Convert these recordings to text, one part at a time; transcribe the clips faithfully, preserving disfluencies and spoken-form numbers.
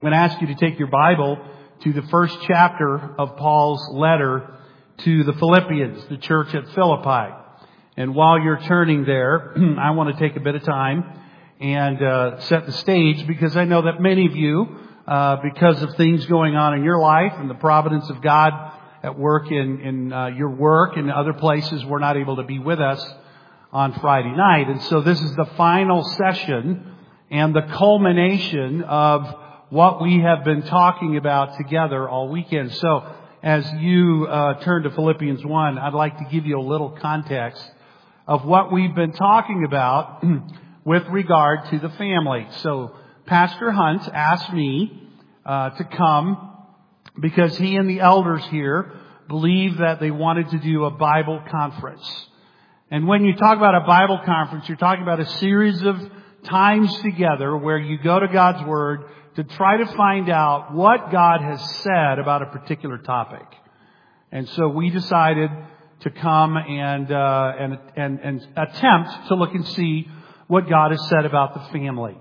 I'm going to ask you to take your Bible to the first chapter of Paul's letter to the Philippians, the church at Philippi. And while you're turning there, I want to take a bit of time and uh, set the stage, because I know that many of you, uh, because of things going on in your life and the providence of God at work in, in uh, your work and other places, were not able to be with us on Friday night. And so this is the final session and the culmination of what we have been talking about together all weekend. So as you uh, turn to Philippians one, I'd like to give you a little context of what we've been talking about with regard to the family. So Pastor Hunt asked me uh, to come because he and the elders here believe that they wanted to do a Bible conference. And when you talk about a Bible conference, you're talking about a series of times together where you go to God's Word to try to find out what God has said about a particular topic. And so we decided to come and, uh, and, and, and attempt to look and see what God has said about the family.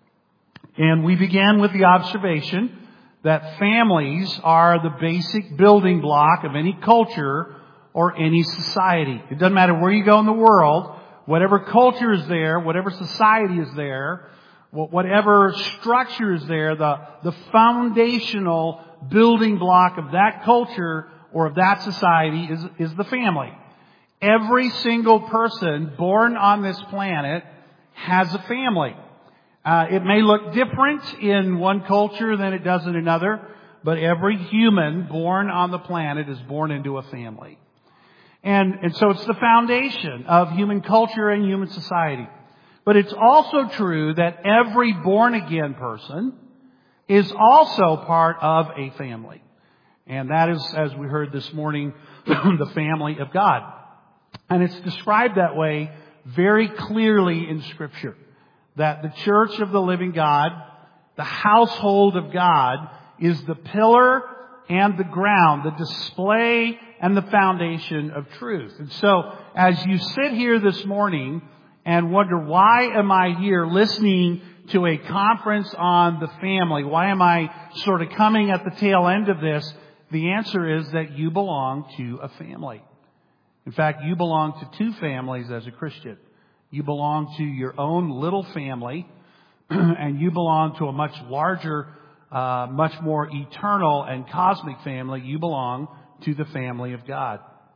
And we began with the observation that families are the basic building block of any culture or any society. It doesn't matter where you go in the world, whatever culture is there, whatever society is there, whatever structure is there, the, the foundational building block of that culture or of that society is, is the family. Every single person born on this planet has a family. Uh, it may look different in one culture than it does in another, but every human born on the planet is born into a family. And, and so it's the foundation of human culture and human society. But it's also true that every born-again person is also part of a family. And that is, as we heard this morning, the family of God. And it's described that way very clearly in Scripture. That the church of the living God, the household of God, is the pillar and the ground, the display and the foundation of truth. And so, as you sit here this morning and wonder, why am I here listening to a conference on the family? Why am I sort of coming at the tail end of this? The answer is that you belong to a family. In fact, you belong to two families as a Christian. You belong to your own little family, and you belong to a much larger, uh, much more eternal and cosmic family. You belong to the family of God.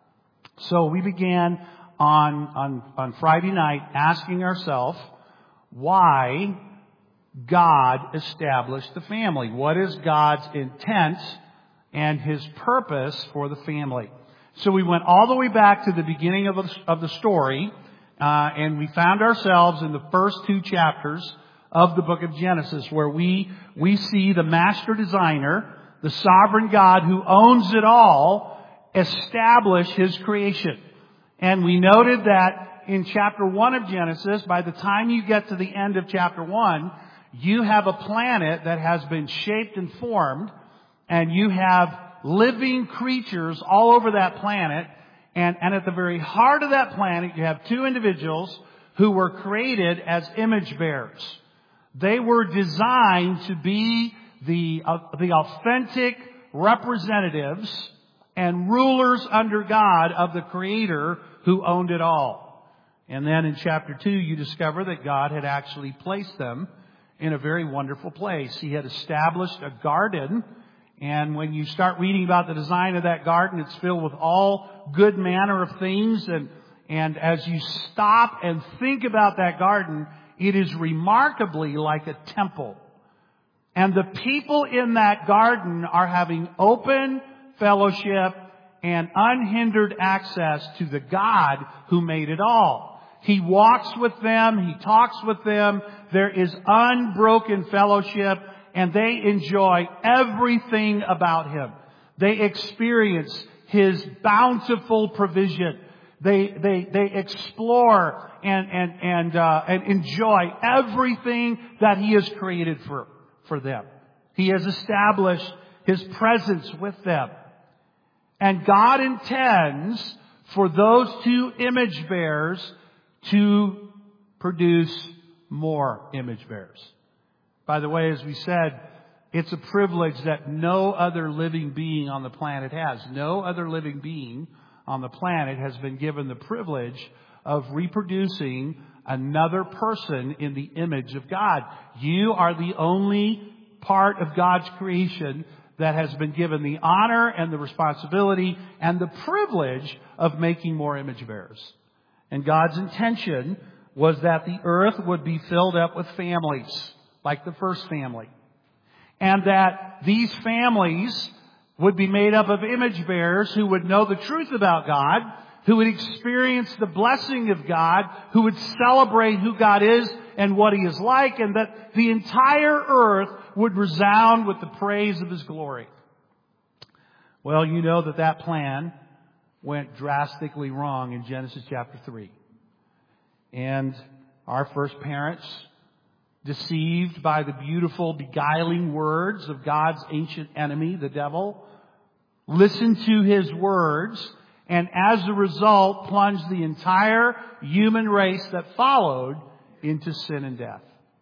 So we began on, on, on Friday night asking ourselves why God established the family. What is God's intent and His purpose for the family? So we went all the way back to the beginning of the, of the story, uh, and we found ourselves in the first two chapters of the book of Genesis, where we, we see the master designer, the sovereign God who owns it all, establish His creation. And we noted that in chapter one of Genesis, by the time you get to the end of chapter one, you have a planet that has been shaped and formed, and you have living creatures all over that planet. And, and at the very heart of that planet, you have two individuals who were created as image bearers. They were designed to be the, uh, the authentic representatives and rulers under God of the Creator who owned it all. And then in chapter two, you discover that God had actually placed them in a very wonderful place. He had established a garden. And when you start reading about the design of that garden, it's filled with all good manner of things. And, and as you stop and think about that garden, it is remarkably like a temple. And the people in that garden are having open fellowship and unhindered access to the God who made it all. He walks with them. He talks with them. There is unbroken fellowship, and they enjoy everything about Him. They experience His bountiful provision. They they they explore and and and uh, and enjoy everything that He has created for for them. He has established His presence with them. And God intends for those two image bearers to produce more image bearers. By the way, as we said, it's a privilege that no other living being on the planet has. No other living being on the planet has been given the privilege of reproducing another person in the image of God. You are the only part of God's creation that has been given the honor and the responsibility and the privilege of making more image bearers. And God's intention was that the earth would be filled up with families, like the first family. And that these families would be made up of image bearers who would know the truth about God, who would experience the blessing of God, who would celebrate who God is and what He is like, and that the entire earth would resound with the praise of His glory. Well, you know that that plan went drastically wrong in Genesis chapter three. And our first parents, deceived by the beautiful, beguiling words of God's ancient enemy, the devil, listened to his words, and as a result, plunged the entire human race that followed into sin and death.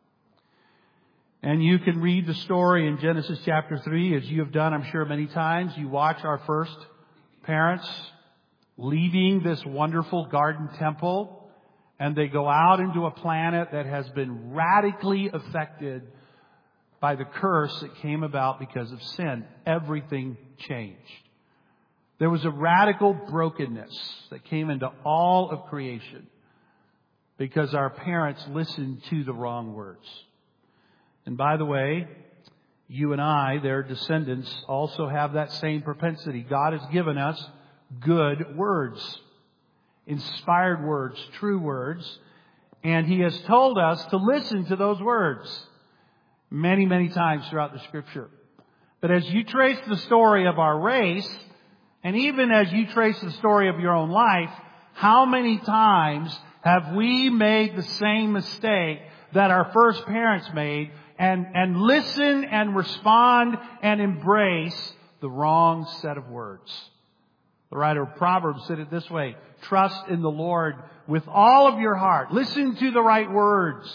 And you can read the story in Genesis chapter three, as you have done, I'm sure, many times. You watch our first parents leaving this wonderful garden temple, and they go out into a planet that has been radically affected by the curse that came about because of sin. Everything changed. There was a radical brokenness that came into all of creation because our parents listened to the wrong words. And by the way, you and I, their descendants, also have that same propensity. God has given us good words, inspired words, true words, and He has told us to listen to those words many, many times throughout the Scripture. But as you trace the story of our race, and even as you trace the story of your own life, how many times have we made the same mistake that our first parents made and, and listen and respond and embrace the wrong set of words? The writer of Proverbs said it this way: trust in the Lord with all of your heart. Listen to the right words.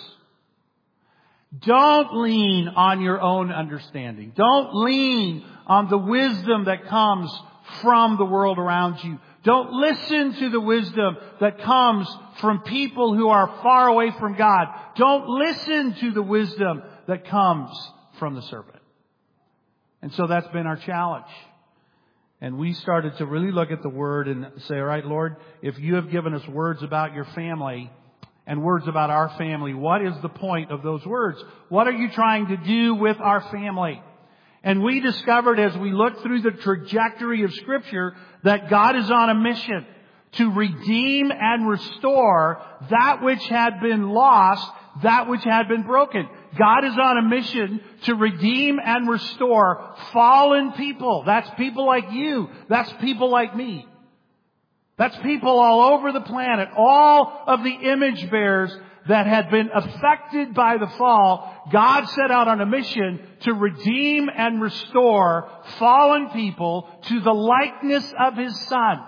Don't lean on your own understanding. Don't lean on the wisdom that comes from the world around you. Don't listen to the wisdom that comes from people who are far away from God. Don't listen to the wisdom that comes from the serpent. And so that's been our challenge. And we started to really look at the Word and say, all right, Lord, if you have given us words about your family and words about our family, what is the point of those words? What are you trying to do with our family? And we discovered as we looked through the trajectory of Scripture that God is on a mission to redeem and restore that which had been lost, that which had been broken. God is on a mission to redeem and restore fallen people. That's people like you. That's people like me. That's people all over the planet. All of the image bearers that had been affected by the fall, God set out on a mission to redeem and restore fallen people to the likeness of His Son.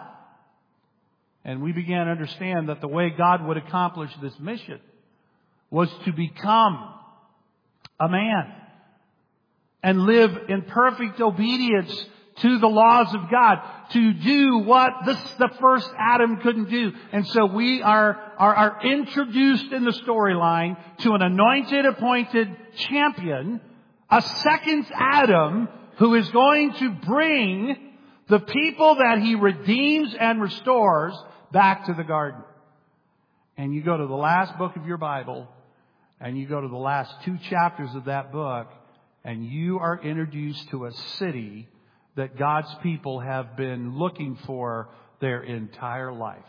And we began to understand that the way God would accomplish this mission was to become a man and live in perfect obedience to the laws of God, to do what this, the first Adam couldn't do. And so we are, are, are introduced in the storyline to an anointed, appointed champion, a second Adam who is going to bring the people that He redeems and restores back to the garden. And you go to the last book of your Bible, and you go to the last two chapters of that book, and you are introduced to a city that God's people have been looking for their entire life.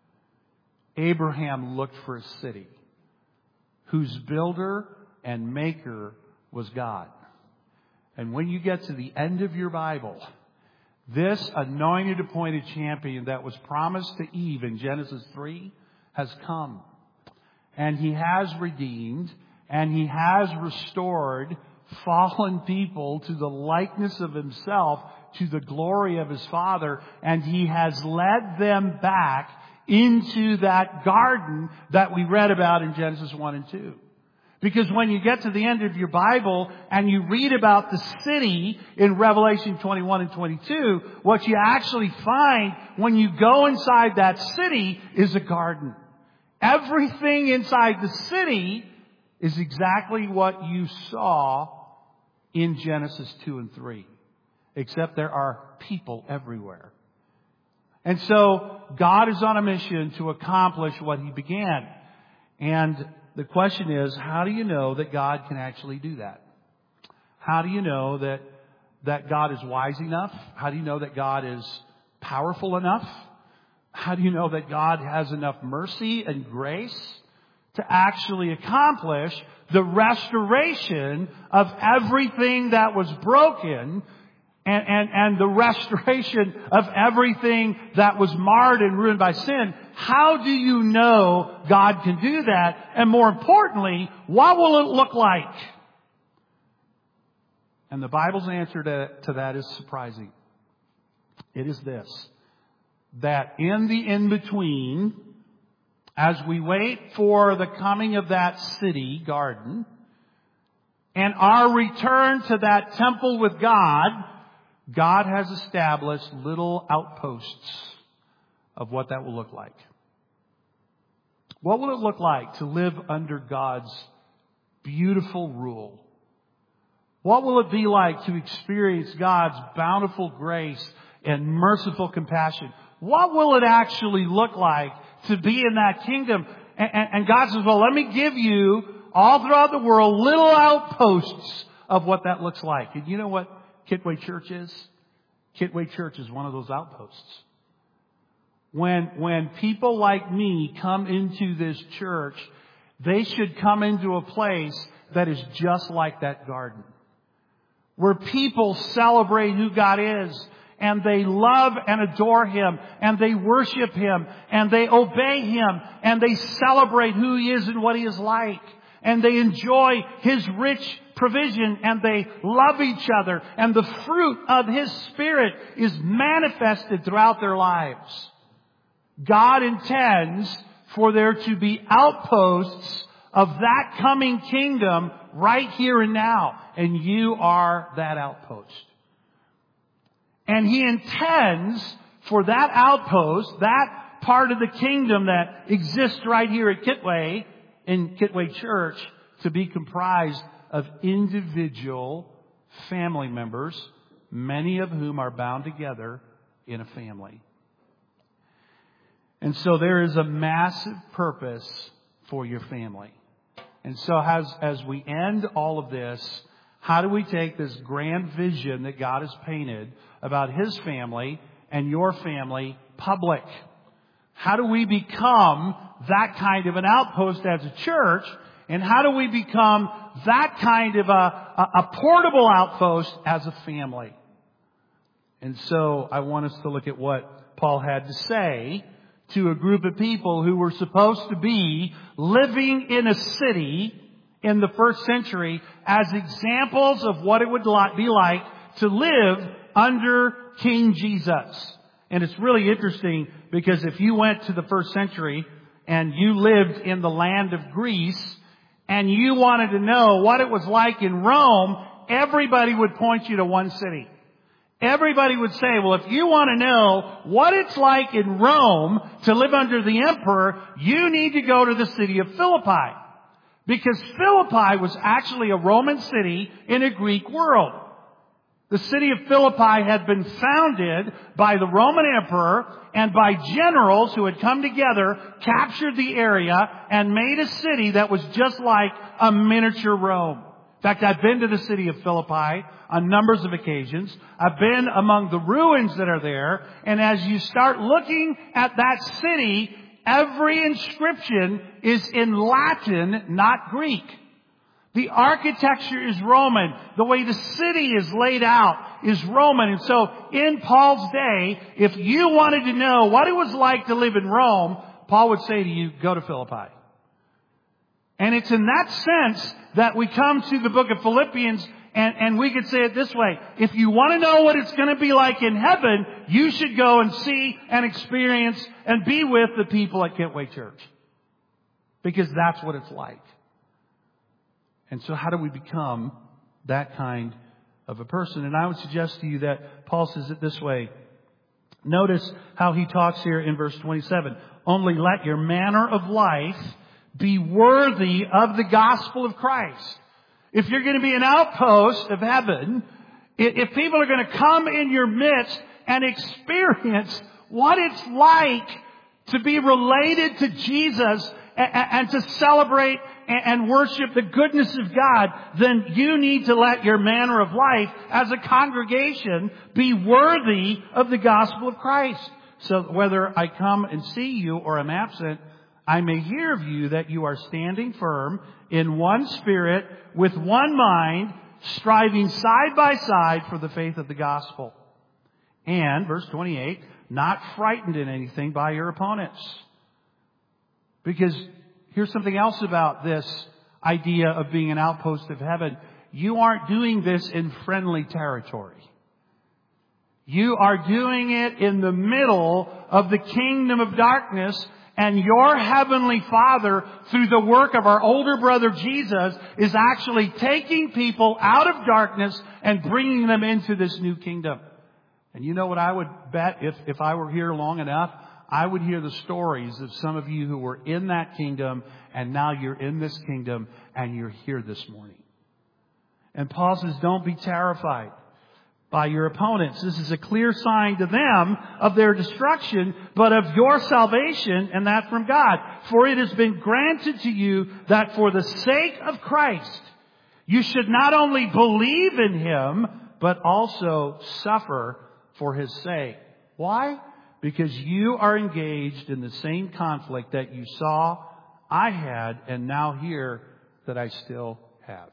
Abraham looked for a city whose builder and maker was God. And when you get to the end of your Bible, this anointed, appointed champion that was promised to Eve in Genesis three has come. And He has redeemed and He has restored fallen people to the likeness of Himself, to the glory of His Father, and He has led them back into that garden that we read about in Genesis one and two. Because when you get to the end of your Bible and you read about the city in Revelation twenty-one and twenty-two, what you actually find when you go inside that city is a garden. Everything inside the city is exactly what you saw in Genesis two and three. Except there are people everywhere. And so God is on a mission to accomplish what He began. And the question is, how do you know that God can actually do that? How do you know that, that God is wise enough? How do you know that God is powerful enough? How do you know that God has enough mercy and grace to actually accomplish the restoration of everything that was broken and, and, and the restoration of everything that was marred and ruined by sin? How do you know God can do that? And more importantly, what will it look like? And the Bible's answer to, to that is surprising. It is this: that in the in-between, as we wait for the coming of that city garden and our return to that temple with God, God has established little outposts of what that will look like. What will it look like to live under God's beautiful rule? What will it be like to experience God's bountiful grace and merciful compassion? What will it actually look like to be in that kingdom? And, and, and God says, well, let me give you all throughout the world little outposts of what that looks like. And you know what Kitway Church is? Kitway Church is one of those outposts. When, when people like me come into this church, they should come into a place that is just like that garden, where people celebrate who God is, and they love and adore Him, and they worship Him, and they obey Him, and they celebrate who He is and what He is like, and they enjoy His rich provision, and they love each other, and the fruit of His Spirit is manifested throughout their lives. God intends for there to be outposts of that coming kingdom right here and now. And you are that outpost. And He intends for that outpost, that part of the kingdom that exists right here at Kitway, in Kitway Church, to be comprised of individual family members, many of whom are bound together in a family. And so there is a massive purpose for your family. And so as, as we end all of this, how do we take this grand vision that God has painted about His family and your family public? How do we become that kind of an outpost as a church? And how do we become that kind of a, a, a portable outpost as a family? And so I want us to look at what Paul had to say to a group of people who were supposed to be living in a city in the first century as examples of what it would be like to live under King Jesus. And it's really interesting because if you went to the first century and you lived in the land of Greece and you wanted to know what it was like in Rome, everybody would point you to one city. Everybody would say, well, if you want to know what it's like in Rome to live under the emperor, you need to go to the city of Philippi. Because Philippi was actually a Roman city in a Greek world. The city of Philippi had been founded by the Roman emperor and by generals who had come together, captured the area, and made a city that was just like a miniature Rome. In fact, I've been to the city of Philippi on numbers of occasions. I've been among the ruins that are there. And as you start looking at that city, every inscription is in Latin, not Greek. The architecture is Roman. The way the city is laid out is Roman. And so in Paul's day, if you wanted to know what it was like to live in Rome, Paul would say to you, go to Philippi. And it's in that sense that we come to the book of Philippians, and, and we could say it this way. If you want to know what it's going to be like in heaven, you should go and see and experience and be with the people at Kitway Church. Because that's what it's like. And so how do we become that kind of a person? And I would suggest to you that Paul says it this way. Notice how he talks here in verse twenty-seven. Only let your manner of life be worthy of the gospel of Christ. If you're going to be an outpost of heaven, if people are going to come in your midst and experience what it's like to be related to Jesus and to celebrate and worship the goodness of God, then you need to let your manner of life as a congregation be worthy of the gospel of Christ. So whether I come and see you or am absent, I may hear of you that you are standing firm in one spirit, with one mind, striving side by side for the faith of the gospel. And, verse twenty-eight, not frightened in anything by your opponents. Because here's something else about this idea of being an outpost of heaven. You aren't doing this in friendly territory. You are doing it in the middle of the kingdom of darkness, and your heavenly Father, through the work of our older brother Jesus, is actually taking people out of darkness and bringing them into this new kingdom. And you know what I would bet if, if I were here long enough? I would hear the stories of some of you who were in that kingdom, and now you're in this kingdom, and you're here this morning. And Paul says, don't be terrified by your opponents. This is a clear sign to them of their destruction, but of your salvation, and that from God. For it has been granted to you that for the sake of Christ, you should not only believe in Him, but also suffer for His sake. Why? Because you are engaged in the same conflict that you saw I had and now hear that I still have.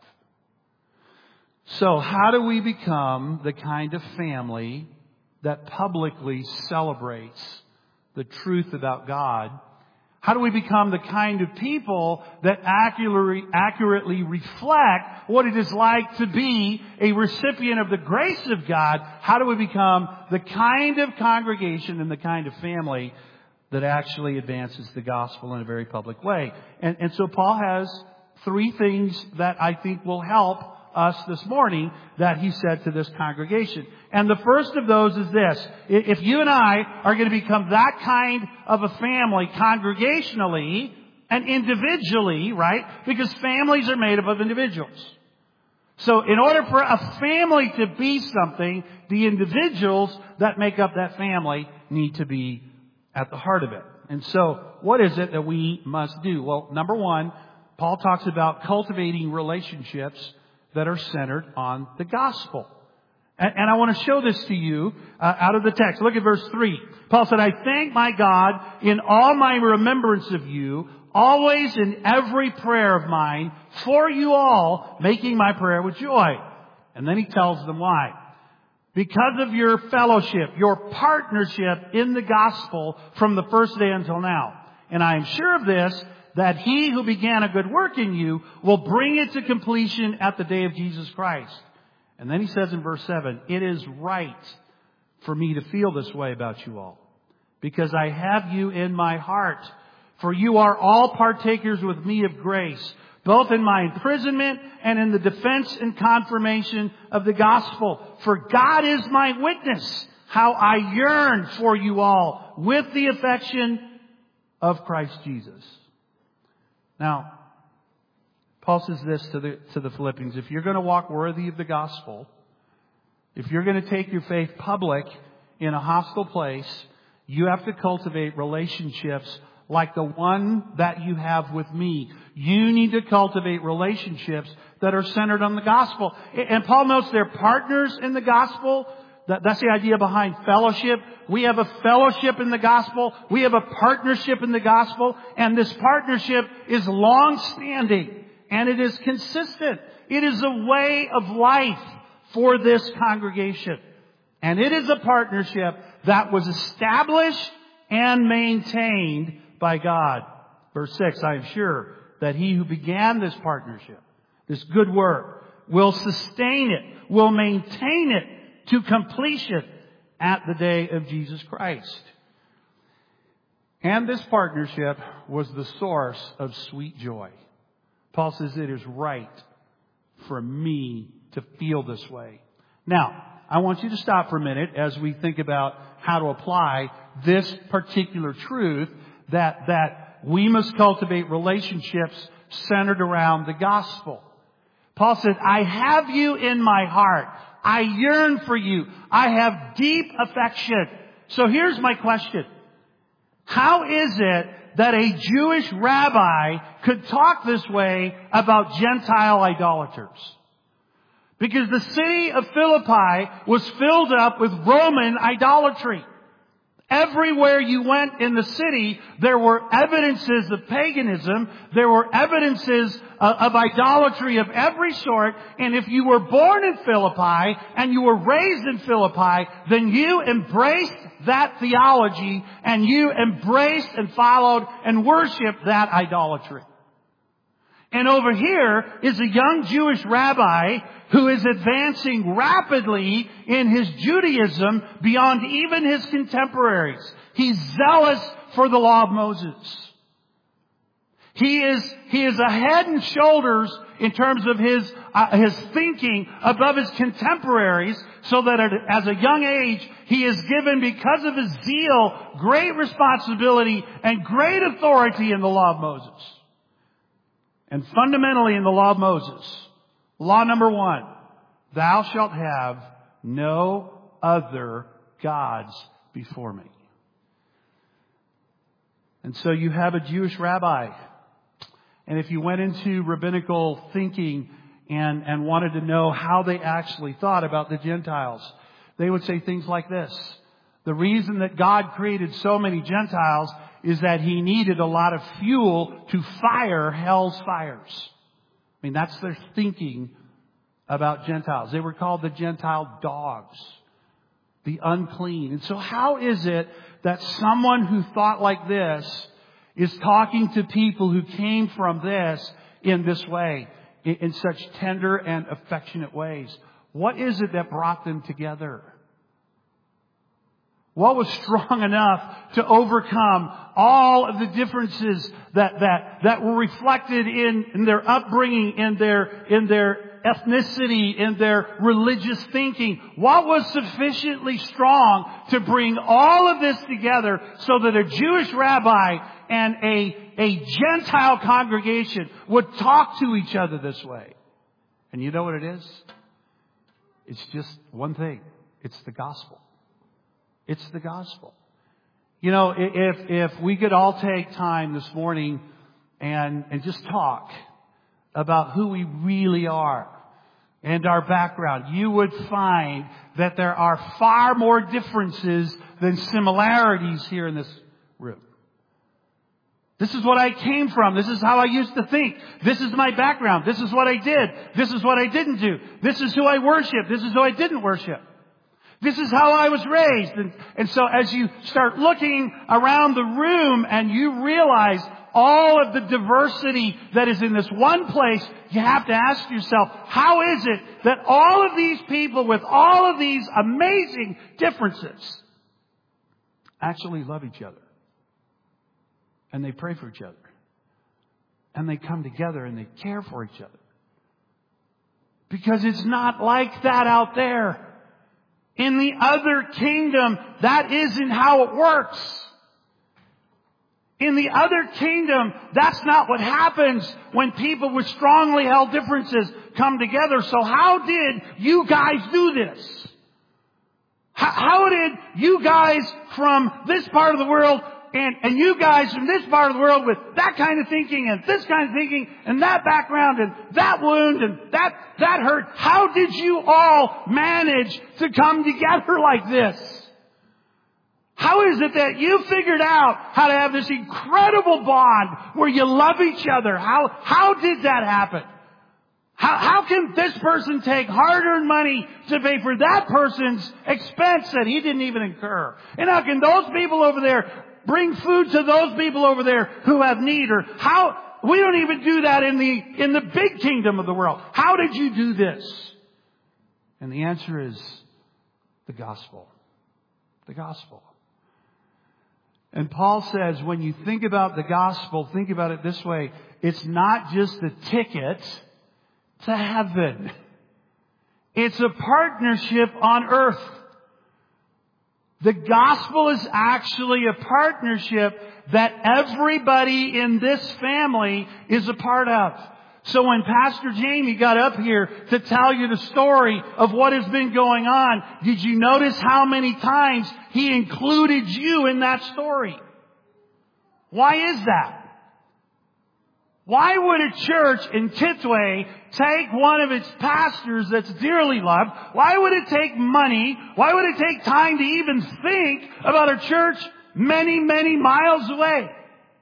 So how do we become the kind of family that publicly celebrates the truth about God? How do we become the kind of people that accurately, accurately reflect what it is like to be a recipient of the grace of God? How do we become the kind of congregation and the kind of family that actually advances the gospel in a very public way? And, and so Paul has three things that I think will help us this morning that he said to this congregation. And the first of those is this. If you and I are going to become that kind of a family congregationally and individually, right? Because families are made up of individuals. So in order for a family to be something, the individuals that make up that family need to be at the heart of it. And so what is it that we must do? Well, number one, Paul talks about cultivating relationships that are centered on the gospel. And, and I want to show this to you uh, out of the text. Look at verse three. Paul said, I thank my God in all my remembrance of you, always in every prayer of mine, for you all, making my prayer with joy. And then he tells them why. Because of your fellowship, your partnership in the gospel from the first day until now. And I am sure of this, that he who began a good work in you will bring it to completion at the day of Jesus Christ. And then he says in verse seven, it is right for me to feel this way about you all, because I have you in my heart. For you are all partakers with me of grace, both in my imprisonment and in the defense and confirmation of the gospel. For God is my witness, how I yearn for you all with the affection of Christ Jesus. Now, Paul says this to the, to the Philippians. If you're going to walk worthy of the gospel, if you're going to take your faith public in a hostile place, you have to cultivate relationships like the one that you have with me. You need to cultivate relationships that are centered on the gospel. And Paul notes they're partners in the gospel. That, that's the idea behind fellowship. We have a fellowship in the gospel. We have a partnership in the gospel. And this partnership is long-standing. And it is consistent. It is a way of life for this congregation. And it is a partnership that was established and maintained by God. Verse six, I am sure that he who began this partnership, this good work, will sustain it, will maintain it to completion at the day of Jesus Christ. And this partnership was the source of sweet joy. Paul says it is right for me to feel this way. Now, I want you to stop for a minute as we think about how to apply this particular truth that, that we must cultivate relationships centered around the gospel. Paul said, I have you in my heart. I yearn for you. I have deep affection. So here's my question. How is it that a Jewish rabbi could talk this way about Gentile idolaters? Because the city of Philippi was filled up with Roman idolatry. Everywhere you went in the city, there were evidences of paganism. There were evidences of, of idolatry of every sort. And if you were born in Philippi and you were raised in Philippi, then you embraced that theology and you embraced and followed and worshiped that idolatry. And over here is a young Jewish rabbi who is advancing rapidly in his Judaism beyond even his contemporaries. He's zealous for the law of Moses. He is, he is a head and shoulders in terms of his, uh, his thinking above his contemporaries, so that at, as a young age, he is given, because of his zeal, great responsibility and great authority in the law of Moses. And fundamentally in the law of Moses, law number one, thou shalt have no other gods before me. And so you have a Jewish rabbi. And if you went into rabbinical thinking and, and wanted to know how they actually thought about the Gentiles, they would say things like this. The reason that God created so many Gentiles is that He needed a lot of fuel to fire hell's fires. I mean, that's their thinking about Gentiles. They were called the Gentile dogs, the unclean. And so how is it that someone who thought like this is talking to people who came from this in this way, in, in such tender and affectionate ways? What is it that brought them together? What was strong enough to overcome all of the differences that, that, that were reflected in, in their upbringing, in their, in their ethnicity, in their religious thinking? What was sufficiently strong to bring all of this together so that a Jewish rabbi and a, a Gentile congregation would talk to each other this way? And you know what it is? It's just one thing. It's the gospel. It's the gospel. You know, if if we could all take time this morning and and just talk about who we really are and our background, you would find that there are far more differences than similarities here in this room. This is what I came from. This is how I used to think. This is my background. This is what I did. This is what I didn't do. This is who I worship. This is who I didn't worship. This is how I was raised. And, and so as you start looking around the room and you realize all of the diversity that is in this one place, you have to ask yourself, how is it that all of these people with all of these amazing differences actually love each other? And they pray for each other. And they come together and they care for each other. Because it's not like that out there. In the other kingdom, that isn't how it works. In the other kingdom, that's not what happens when people with strongly held differences come together. So how did you guys do this? How, how did you guys from this part of the world and, and you guys from this part of the world with that kind of thinking and this kind of thinking and that background and that wound and that, that hurt, how did you all manage to come together like this? How is it that you figured out how to have this incredible bond where you love each other? How, how did that happen? How, how can this person take hard-earned money to pay for that person's expense that he didn't even incur? And how can those people over there bring food to those people over there who have need? Or how, we don't even do that in the, in the big kingdom of the world. How did you do this? And the answer is the gospel. The gospel. And Paul says, when you think about the gospel, think about it this way. It's not just a ticket to heaven. It's a partnership on earth. The gospel is actually a partnership that everybody in this family is a part of. So when Pastor Jamie got up here to tell you the story of what has been going on, did you notice how many times he included you in that story? Why is that? Why would a church in Kitwe take one of its pastors that's dearly loved? Why would it take money? Why would it take time to even think about a church many, many miles away?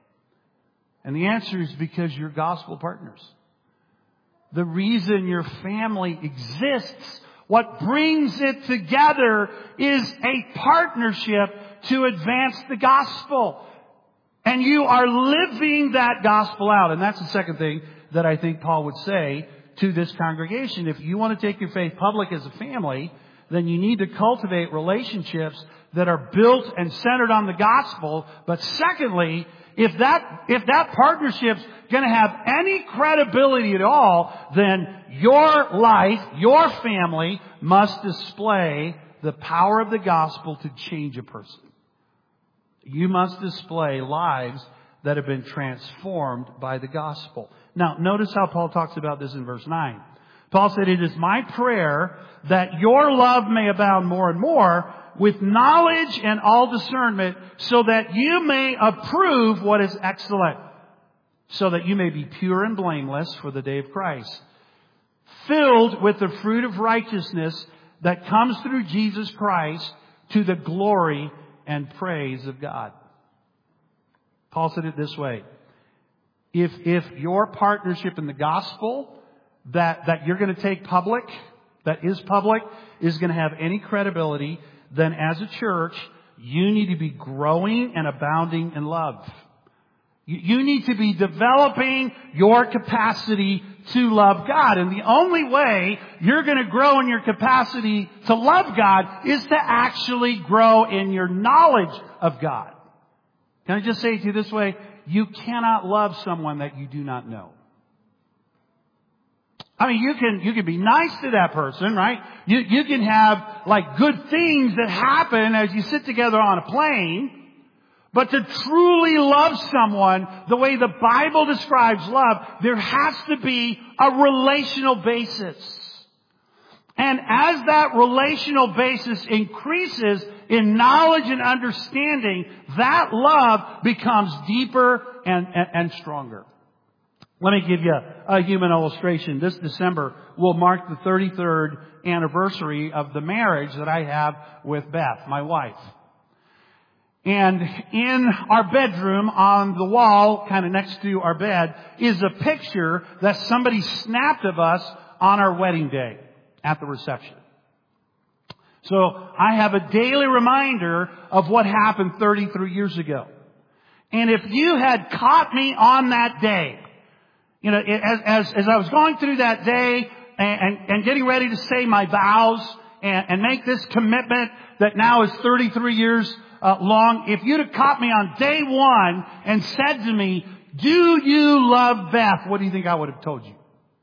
And the answer is because you're gospel partners. The reason your family exists, what brings it together, is a partnership to advance the gospel. And you are living that gospel out. And that's the second thing that I think Paul would say to this congregation. If you want to take your faith public as a family, then you need to cultivate relationships that are built and centered on the gospel. But secondly, if that, if that partnership's going to have any credibility at all, then your life, your family must display the power of the gospel to change a person. You must display lives that have been transformed by the gospel. Now, notice how Paul talks about this in verse nine. Paul said, "It is my prayer that your love may abound more and more with knowledge and all discernment, so that you may approve what is excellent, so that you may be pure and blameless for the day of Christ, filled with the fruit of righteousness that comes through Jesus Christ to the glory and praise of God." Paul said it this way. If, if your partnership in the gospel that, that you're going to take public, that is public, is going to have any credibility, then as a church, you need to be growing and abounding in love. You, you need to be developing your capacity to love God. And the only way you're going to grow in your capacity to love God is to actually grow in your knowledge of God. Can I just say it to you this way? You cannot love someone that you do not know. I mean, you can, you can be nice to that person, right? You, you can have like good things that happen as you sit together on a plane. But to truly love someone the way the Bible describes love, there has to be a relational basis. And as that relational basis increases in knowledge and understanding, that love becomes deeper and, and, and stronger. Let me give you a human illustration. This December will mark the thirty-third anniversary of the marriage that I have with Beth, my wife. And in our bedroom, on the wall, kind of next to our bed, is a picture that somebody snapped of us on our wedding day at the reception. So I have a daily reminder of what happened thirty-three years ago. And if you had caught me on that day, you know, as, as, as I was going through that day and, and, and getting ready to say my vows and, and make this commitment that now is thirty-three years uh, long, if you'd have caught me on day one and said to me, "Do you love Beth?" what do you think I would have told you?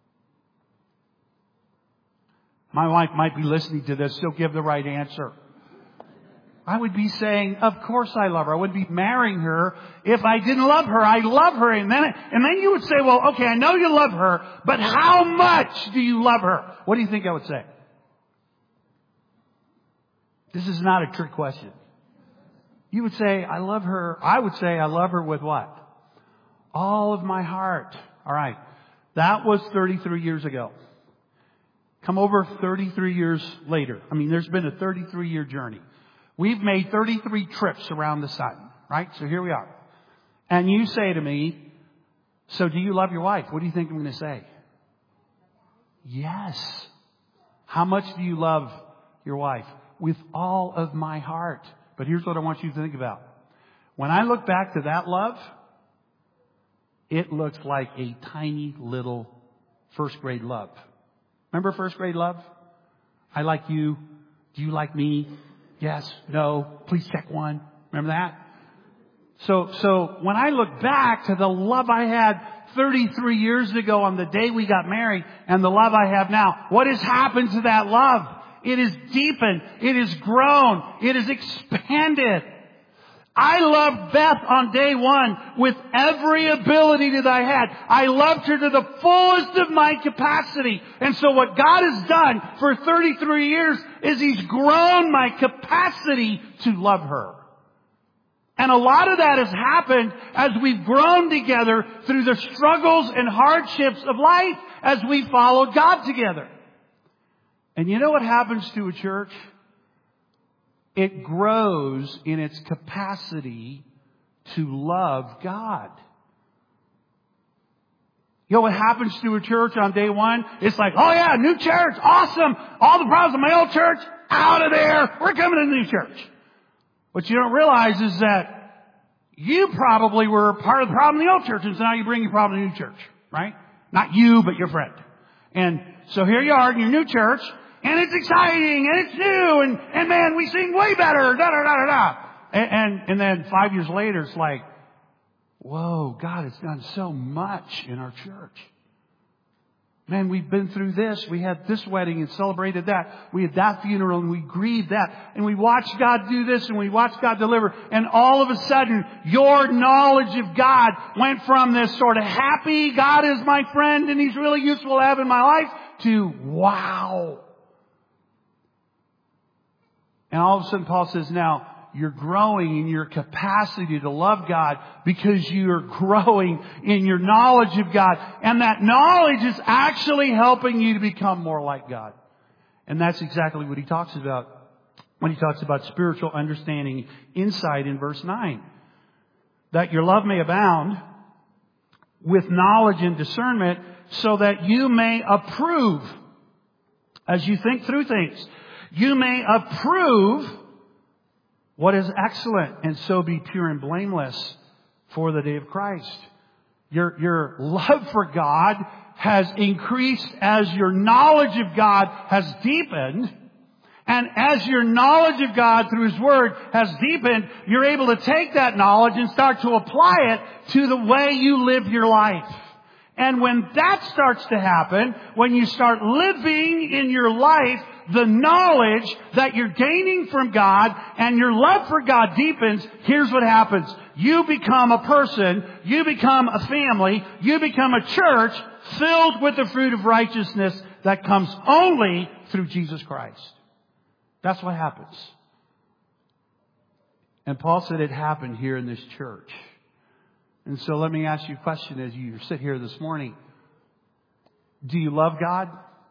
My wife might be listening to this. She'll give the right answer. I would be saying, "Of course I love her. I wouldn't be marrying her if I didn't love her. I love her." And then, and then you would say, "Well, okay, I know you love her, but how much do you love her?" What do you think I would say? This is not a trick question. You would say, "I love her." I would say, "I love her with what? All of my heart." All right. That was thirty-three years ago. Come over thirty-three years later. I mean, there's been a thirty-three year journey. We've made thirty-three trips around the sun, right? So here we are. And you say to me, "So do you love your wife?" What do you think I'm going to say? Yes. How much do you love your wife? With all of my heart. But here's what I want you to think about. When I look back to that love, it looks like a tiny little first grade love. Remember first grade love? I like you. Do you like me? Yes. No. Please check one. Remember that? So, so when I look back to the love I had thirty-three years ago on the day we got married and the love I have now. What has happened to that love? It is deepened. It has grown. It has expanded. I loved Beth on day one with every ability that I had. I loved her to the fullest of my capacity. And so what God has done for thirty-three years is He's grown my capacity to love her. And a lot of that has happened as we've grown together through the struggles and hardships of life as we followed God together. And you know what happens to a church? It grows in its capacity to love God. You know what happens to a church on day one? It's like, oh yeah, new church, awesome. All the problems of my old church, out of there. We're coming to the new church. What you don't realize is that you probably were part of the problem in the old church, and so now you bring your problem to the new church, right? Not you, but your friend. And so here you are in your new church, and it's exciting, and it's new, and, and man, we sing way better, da da da da da. And, and, and then five years later, it's like, whoa, God has done so much in our church. Man, we've been through this. We had this wedding and celebrated that. We had that funeral and we grieved that. And we watched God do this and we watched God deliver. And all of a sudden, your knowledge of God went from this sort of happy, God is my friend and He's really useful to have in my life, to wow. And all of a sudden, Paul says, now, you're growing in your capacity to love God because you're growing in your knowledge of God. And that knowledge is actually helping you to become more like God. And that's exactly what he talks about when he talks about spiritual understanding, insight in verse nine. That your love may abound with knowledge and discernment so that you may approve as you think through things. You may approve what is excellent, and so be pure and blameless for the day of Christ. Your, your love for God has increased as your knowledge of God has deepened. And as your knowledge of God through His Word has deepened, you're able to take that knowledge and start to apply it to the way you live your life. And when that starts to happen, when you start living in your life the knowledge that you're gaining from God and your love for God deepens, here's what happens. You become a person, you become a family, you become a church filled with the fruit of righteousness that comes only through Jesus Christ. That's what happens. And Paul said it happened here in this church. And so let me ask you a question as you sit here this morning. Do you love God?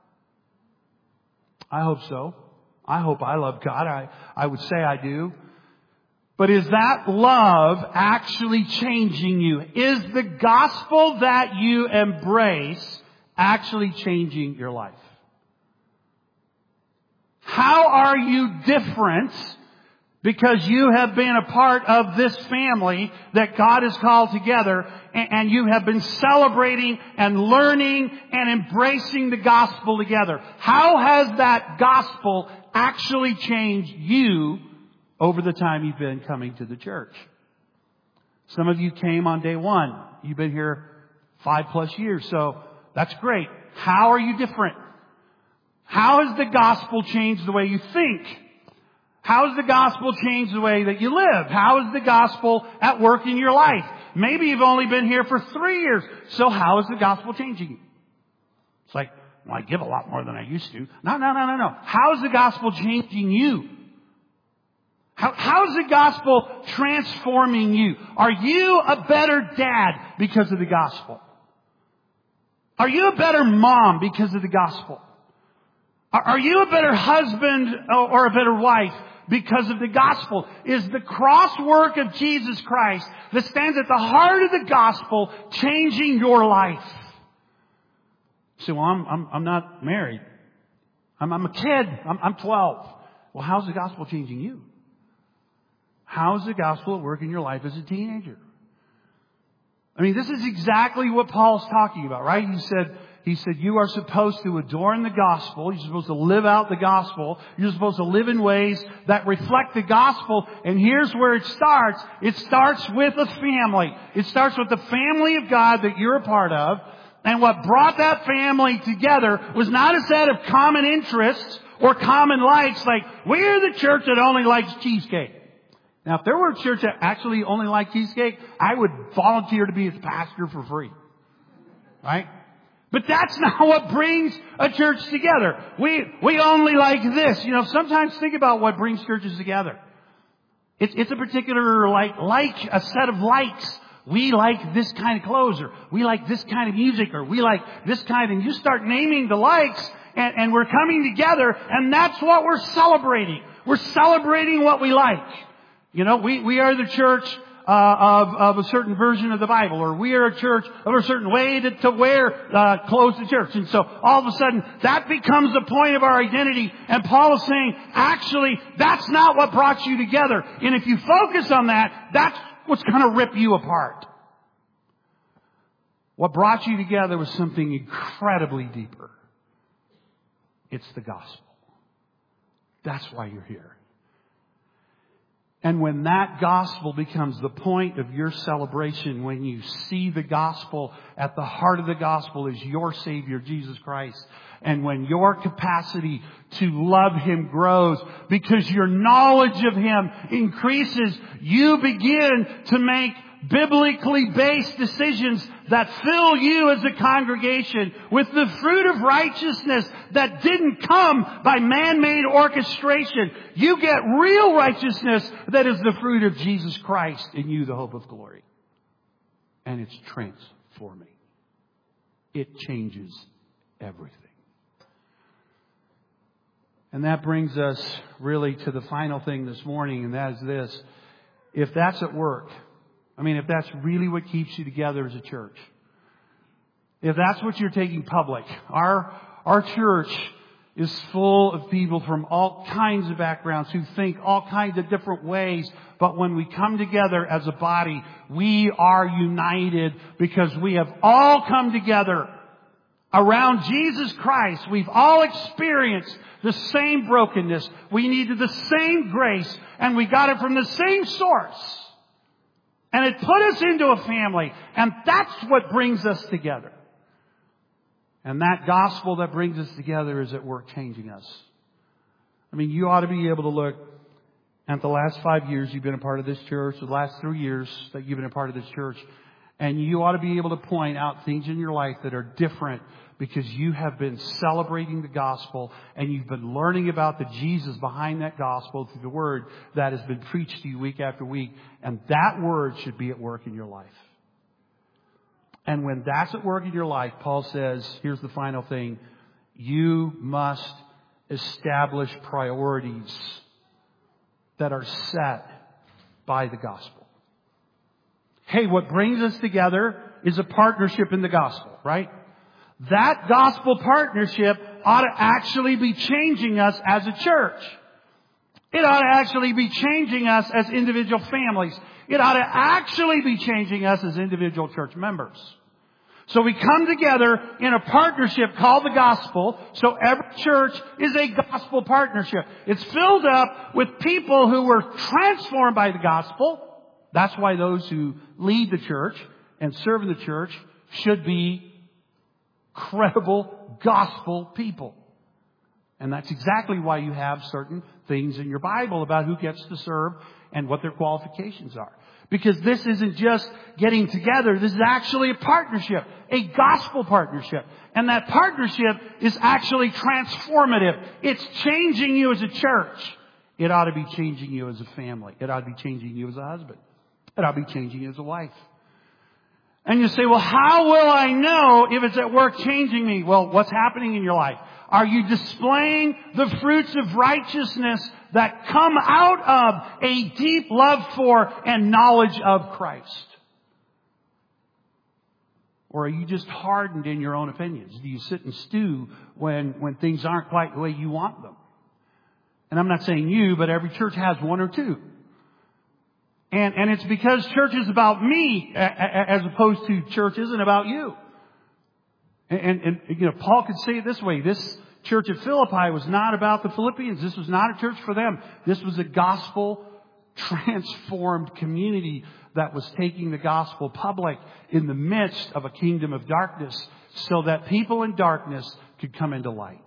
I hope so. I hope I love God. I, I would say I do. But is that love actually changing you? Is the gospel that you embrace actually changing your life? How are you different because you have been a part of this family that God has called together, and you have been celebrating and learning and embracing the gospel together? How has that gospel actually changed you over the time you've been coming to the church? Some of you came on day one. You've been here five plus years, so that's great. How are you different? How has the gospel changed the way you think? How has the gospel changed the way that you live? How is the gospel at work in your life? Maybe you've only been here for three years. So how is the gospel changing you? It's like, well, I give a lot more than I used to. No, no, no, no, no. How is the gospel changing you? How, how is the gospel transforming you? Are you a better dad because of the gospel? Are you a better mom because of the gospel? Are, are you a better husband or a better wife because of the gospel? Is the cross work of Jesus Christ that stands at the heart of the gospel changing your life? You say, well, I'm, I'm, I'm not married. I'm, I'm a kid. I'm, I'm twelve. Well, how's the gospel changing you? How's the gospel at work in your life as a teenager? I mean, this is exactly what Paul's talking about, right? He said, he said, you are supposed to adorn the gospel. You're supposed to live out the gospel. You're supposed to live in ways that reflect the gospel. And here's where it starts. It starts with a family. It starts with the family of God that you're a part of. And what brought that family together was not a set of common interests or common likes, like, we're the church that only likes cheesecake. Now, if there were a church that actually only liked cheesecake, I would volunteer to be its pastor for free. Right? But that's not what brings a church together. We, we only like this. You know, sometimes think about what brings churches together. It's, it's a particular, like, like, a set of likes. We like this kind of clothes, or we like this kind of music, or we like this kind, and you start naming the likes, and, and we're coming together, and that's what we're celebrating. We're celebrating what we like. You know, we, we are the church uh, of, of a certain version of the Bible, or we are a church of a certain way to, to wear uh, clothes to church. And so all of a sudden, that becomes the point of our identity. And Paul is saying, actually, that's not what brought you together. And if you focus on that, that's what's going to rip you apart. What brought you together was something incredibly deeper. It's the gospel. That's why you're here. And when that gospel becomes the point of your celebration, when you see the gospel, at the heart of the gospel is your Savior, Jesus Christ. And when your capacity to love Him grows because your knowledge of Him increases, you begin to make biblically based decisions that fill you as a congregation with the fruit of righteousness that didn't come by man-made orchestration. You get real righteousness that is the fruit of Jesus Christ in you, the hope of glory. And it's transforming. It changes everything. And that brings us really to the final thing this morning, and that is this. If that's at work, I mean, if that's really what keeps you together as a church, if that's what you're taking public, our, our church is full of people from all kinds of backgrounds who think all kinds of different ways. But when we come together as a body, we are united because we have all come together around Jesus Christ. We've all experienced the same brokenness. We needed the same grace, and we got it from the same source. And it put us into a family. And that's what brings us together. And that gospel that brings us together is at work changing us. I mean, you ought to be able to look at the last five years you've been a part of this church, the last three years that you've been a part of this church, and you ought to be able to point out things in your life that are different because you have been celebrating the gospel and you've been learning about the Jesus behind that gospel through the word that has been preached to you week after week. And that word should be at work in your life. And when that's at work in your life, Paul says, here's the final thing. You must establish priorities that are set by the gospel. Hey, what brings us together is a partnership in the gospel, right? That gospel partnership ought to actually be changing us as a church. It ought to actually be changing us as individual families. It ought to actually be changing us as individual church members. So we come together in a partnership called the gospel. So every church is a gospel partnership. It's filled up with people who were transformed by the gospel. That's why those who lead the church and serve in the church should be credible gospel people. And that's exactly why you have certain things in your Bible about who gets to serve and what their qualifications are. Because this isn't just getting together. This is actually a partnership, a gospel partnership. And that partnership is actually transformative. It's changing you as a church. It ought to be changing you as a family. It ought to be changing you as a husband. It ought to be changing you as a wife. And you say, well, how will I know if it's at work changing me? Well, what's happening in your life? Are you displaying the fruits of righteousness that come out of a deep love for and knowledge of Christ? Or are you just hardened in your own opinions? Do you sit and stew when, when things aren't quite the way you want them? And I'm not saying you, but every church has one or two. And, and it's because church is about me as opposed to church isn't about you. And, and, and, you know, Paul could say it this way. This church at Philippi was not about the Philippians. This was not a church for them. This was a gospel transformed community that was taking the gospel public in the midst of a kingdom of darkness so that people in darkness could come into light.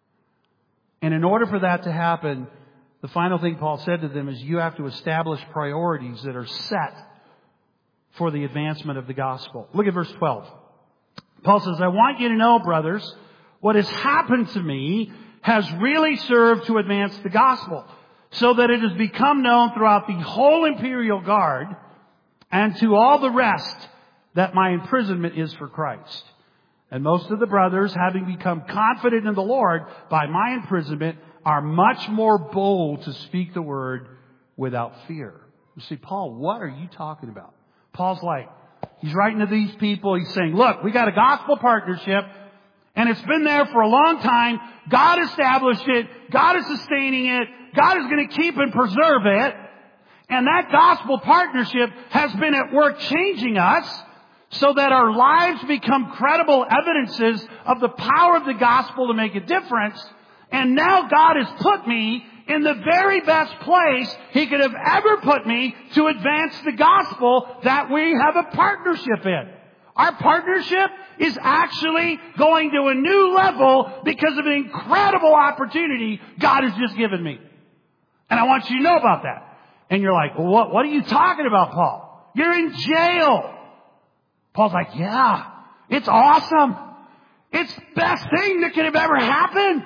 And in order for that to happen, the final thing Paul said to them is you have to establish priorities that are set for the advancement of the gospel. Look at verse twelve. Paul says, I want you to know, brothers, what has happened to me has really served to advance the gospel, so that it has become known throughout the whole imperial guard and to all the rest that my imprisonment is for Christ. And most of the brothers, having become confident in the Lord by my imprisonment, are much more bold to speak the word without fear. You see, Paul, what are you talking about? Paul's like, he's writing to these people. He's saying, look, we got a gospel partnership, and it's been there for a long time. God established it. God is sustaining it. God is going to keep and preserve it. And that gospel partnership has been at work changing us so that our lives become credible evidences of the power of the gospel to make a difference. And now God has put me in the very best place He could have ever put me to advance the gospel that we have a partnership in. Our partnership is actually going to a new level because of an incredible opportunity God has just given me. And I want you to know about that. And you're like, well, what, what are you talking about, Paul? You're in jail. Paul's like, yeah, it's awesome. It's the best thing that could have ever happened.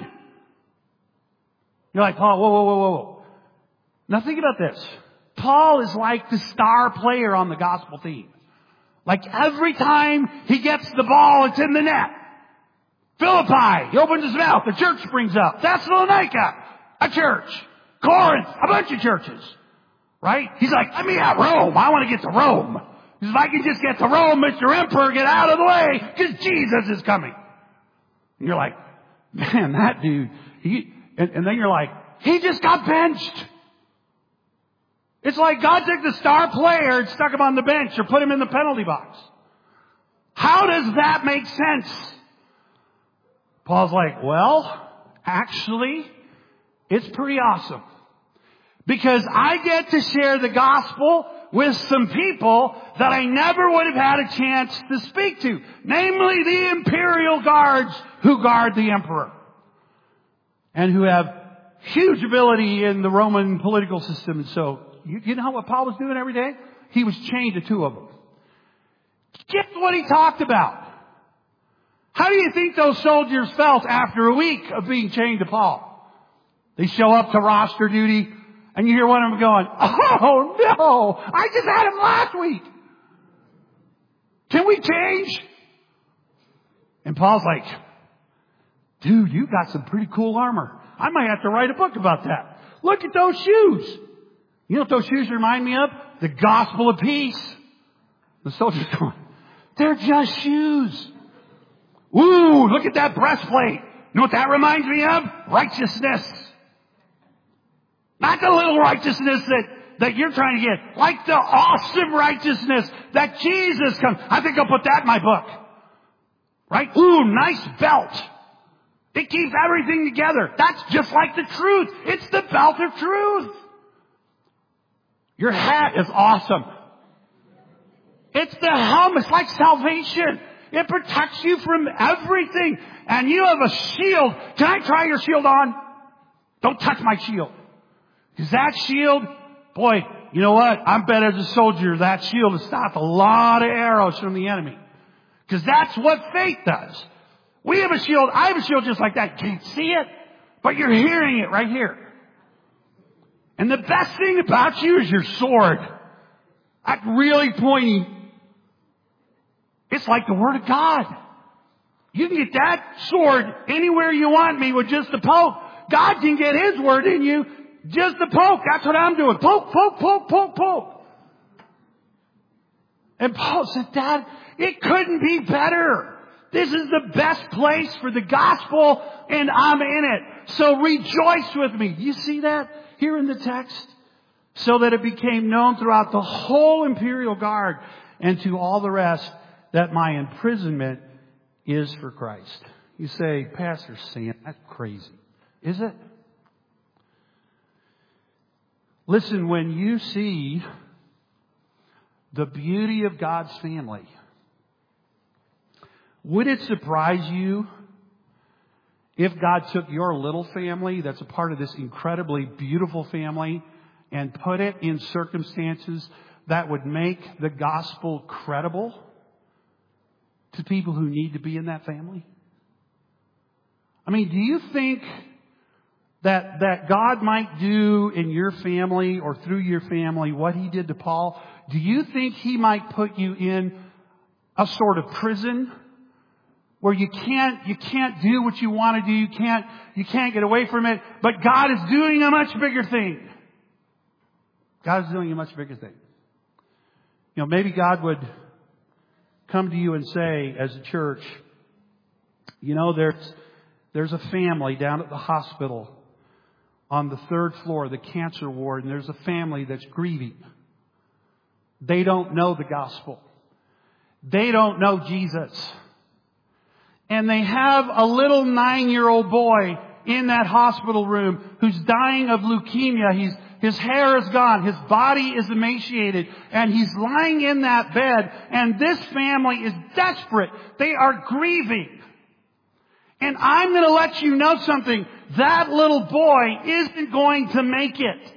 You're like, Paul, whoa, whoa, whoa, whoa, whoa. Now think about this. Paul is like the star player on the gospel team. Like every time he gets the ball, it's in the net. Philippi, he opens his mouth, the church springs up. Thessalonica, a church. Corinth, a bunch of churches. Right? He's like, let me at Rome. I want to get to Rome. He says, if I can just get to Rome, Mister Emperor, get out of the way, because Jesus is coming. And you're like, man, that dude, he, and, and then you're like, he just got benched. It's like God took the star player and stuck him on the bench or put him in the penalty box. How does that make sense? Paul's like, well, actually, it's pretty awesome. Because I get to share the gospel with some people that I never would have had a chance to speak to. Namely the imperial guards who guard the emperor. And who have huge ability in the Roman political system. And so, you, you know what Paul was doing every day? He was chained to two of them. Guess what he talked about? How do you think those soldiers felt after a week of being chained to Paul? They show up to roster duty. And you hear one of them going, oh no, I just had him last week. Can we change? And Paul's like, dude, you got some pretty cool armor. I might have to write a book about that. Look at those shoes. You know what those shoes remind me of? The gospel of peace. The soldiers going, they're just shoes. Ooh, look at that breastplate. You know what that reminds me of? Righteousness. Not the little righteousness that, that you're trying to get. Like the awesome righteousness that Jesus comes. I think I'll put that in my book. Right? Ooh, nice belt. It keeps everything together. That's just like the truth. It's the belt of truth. Your hat is awesome. It's the helm. It's like salvation. It protects you from everything. And you have a shield. Can I try your shield on? Don't touch my shield. Because that shield, boy, you know what? I bet as a soldier, that shield has stopped a lot of arrows from the enemy. Because that's what faith does. We have a shield. I have a shield just like that. You can't see it, but you're hearing it right here. And the best thing about you is your sword. That really pointy. It's like the Word of God. You can get that sword anywhere you want me with just a poke. God can get His Word in you. Just the poke. That's what I'm doing. Poke, poke, poke, poke, poke. And Paul said, Dad, it couldn't be better. This is the best place for the gospel, and I'm in it. So rejoice with me. You see that here in the text? So that it became known throughout the whole imperial guard and to all the rest that my imprisonment is for Christ. You say, Pastor Sam, that's crazy. Is it? Listen, when you see the beauty of God's family, would it surprise you if God took your little family that's a part of this incredibly beautiful family and put it in circumstances that would make the gospel credible to people who need to be in that family? I mean, do you think that, that God might do in your family or through your family what He did to Paul? Do you think He might put you in a sort of prison where you can't, you can't do what you want to do, you can't, you can't get away from it, but God is doing a much bigger thing. God is doing a much bigger thing. You know, maybe God would come to you and say, as a church, you know, there's, there's a family down at the hospital on the third floor, the cancer ward, and there's a family that's grieving. They don't know the gospel. They don't know Jesus. And they have a little nine-year-old boy in that hospital room who's dying of leukemia. He's, his hair is gone. His body is emaciated. And he's lying in that bed. And this family is desperate. They are grieving. And I'm going to let you know something. That little boy isn't going to make it.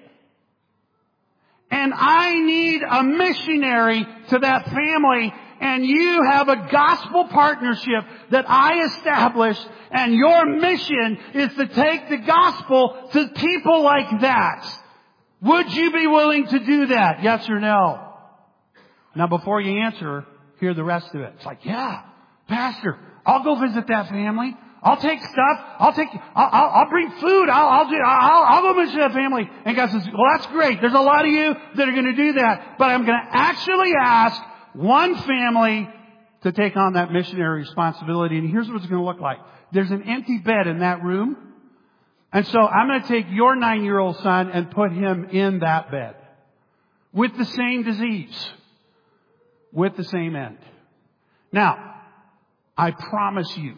And I need a missionary to that family. And you have a gospel partnership that I established. And your mission is to take the gospel to people like that. Would you be willing to do that? Yes or no? Now, before you answer, hear the rest of it. It's like, yeah, Pastor, I'll go visit that family. I'll take stuff. I'll take, I'll, I'll, I'll bring food. I'll, I'll do, I'll, I'll go visit that family. And God says, well, that's great. There's a lot of you that are going to do that. But I'm going to actually ask one family to take on that missionary responsibility. And here's what it's going to look like. There's an empty bed in that room. And so I'm going to take your nine-year-old son and put him in that bed with the same disease, with the same end. Now, I promise you,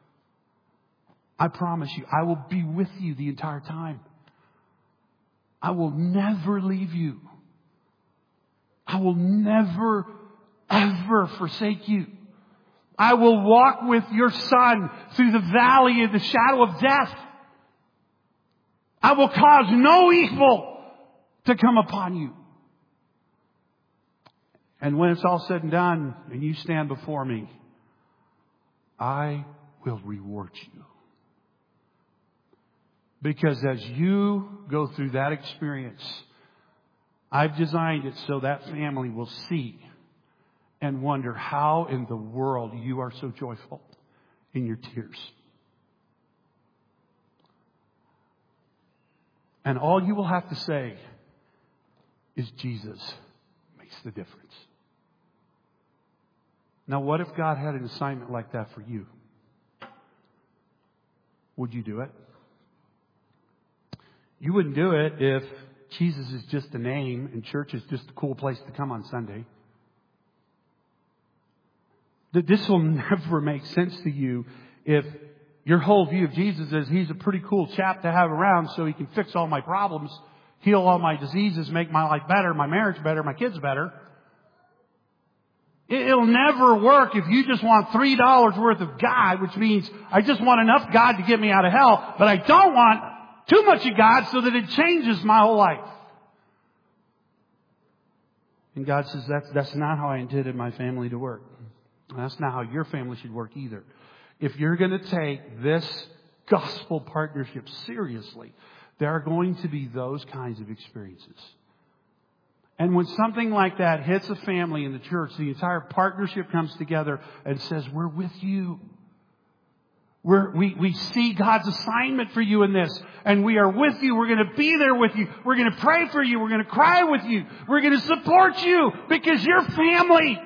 I promise you, I will be with you the entire time. I will never leave you. I will never, ever forsake you. I will walk with your son through the valley of the shadow of death. I will cause no evil to come upon you. And when it's all said and done, and you stand before me, I will reward you. Because as you go through that experience, I've designed it so that family will see and wonder how in the world you are so joyful in your tears. And all you will have to say is Jesus makes the difference. Now, what if God had an assignment like that for you? Would you do it? You wouldn't do it if Jesus is just a name and church is just a cool place to come on Sunday. This will never make sense to you if your whole view of Jesus is He's a pretty cool chap to have around so He can fix all my problems, heal all my diseases, make my life better, my marriage better, my kids better. It'll never work if you just want three dollars worth of God, which means I just want enough God to get me out of hell, but I don't want too much of God so that it changes my whole life. And God says, that's, that's not how I intended my family to work. That's not how your family should work either. If you're going to take this gospel partnership seriously, there are going to be those kinds of experiences. And when something like that hits a family in the church, the entire partnership comes together and says, we're with you. We're, we, we see God's assignment for you in this, and we are with you. We're going to be there with you. We're going to pray for you. We're going to cry with you. We're going to support you because you're family.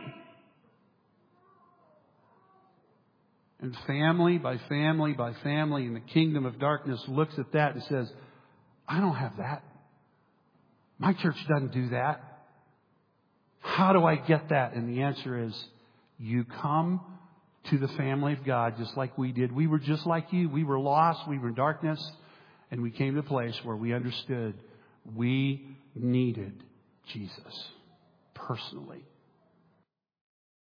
And family by family by family in the kingdom of darkness looks at that and says, I don't have that. My church doesn't do that. How do I get that? And the answer is, you come to the family of God just like we did. We were just like you. We were lost. We were in darkness. And we came to a place where we understood we needed Jesus personally.